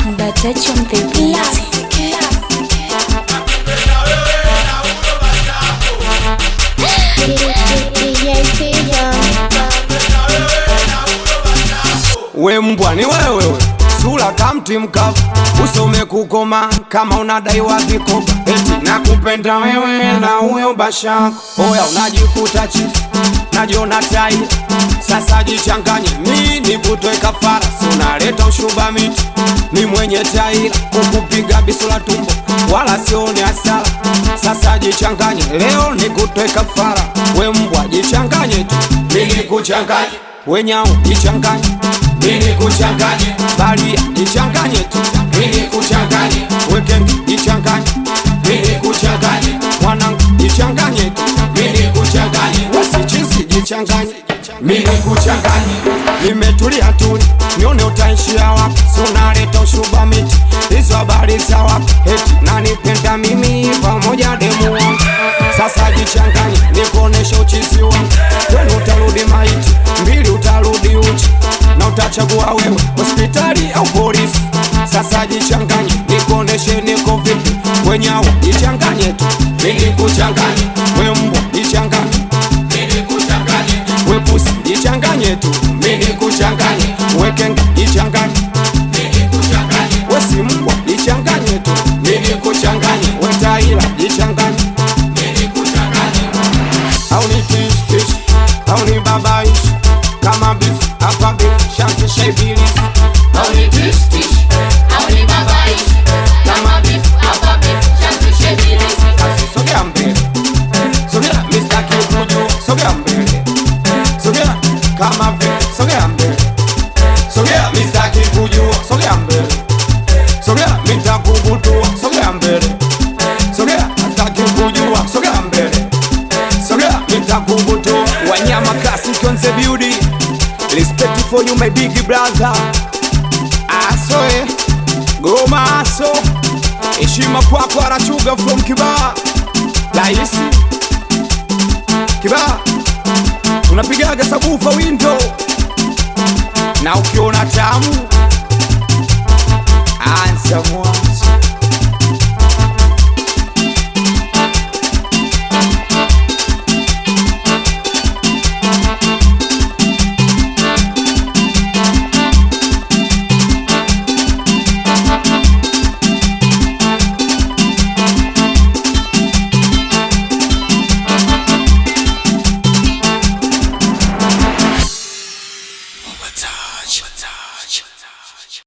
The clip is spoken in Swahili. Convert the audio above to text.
That touch on the beat. We mbwa ni wewe, sura kamti mkavu, usome kukoma kama unadaiwa vikoba. Eti nakupenda wewe na huyo bashako, oya unajikuta chini, najiona tai. Sasa jichanganye, mimi nivutwe kafara, unaleta ushuba miti, ni mwenye taila, kukupiga bisula tumbo, wala sione hasara. Sasa jichanganye, leo nikutwe kafara, we mbwa jichanganye tu, mimi kuchanganye. We nyao jichanganye, mimi kuchanganye. Balia jichanganye tu, mimi kuchanganye. We kengi jichanganye, mimi kuchanganye. Mwanangu jichanganye tu, mimi kuchanganye. Wasichisi jichanganye, mimi kuchanganye. Nimetulia tuli, nione utaishia wapi, unaleta ushuba miti, hizo habari za wapi. Eti nanipenda mimi pamoja demu wangu. Sasa jichanganye, nikuoneshe uchizi wangu. Wenu utarudi maiti, mbili utarudi uchi, na utachagua wewe hospitali au polisi. Sasa jichanganye, nikuoneshe niko vipi. We nyao jichanganye tu, mimi kuchanganye. We mbwa jichanganye, mimi kuchanganye. We pusi jichanganye tu, mimi kuchanganye. We kenga jichanganye, mimi kuchanganye. We si mbwa jichanganye tu, mimi kuchanganye. We taila jichanganye, mimi kuchanganye. Au ni tish tish, au ni babaish, kama beef, hapa beef, shanti shaibilis. Au ni tish tish, au ni babaish, kama beef, hapa beef, shanti shaibilis. Sogea mbele, sogea Mr. Kifujo, sogea mbele, sogea kama vile, sogea mbele, sogea Mr. Kifujo, sogea mbele, sogea nitakubutua, sogea mbele, sogea Mr. Kifujo, sogea mbele, sogea nitakubutua. Wanyama kasi konse beauty, respect for you my big brother. Asoe Goma aso, heshima kwako Arachuga from Kibaha. Laisi Kibaha, unapigaga sabufa window, na ukiona tamu ansa mwa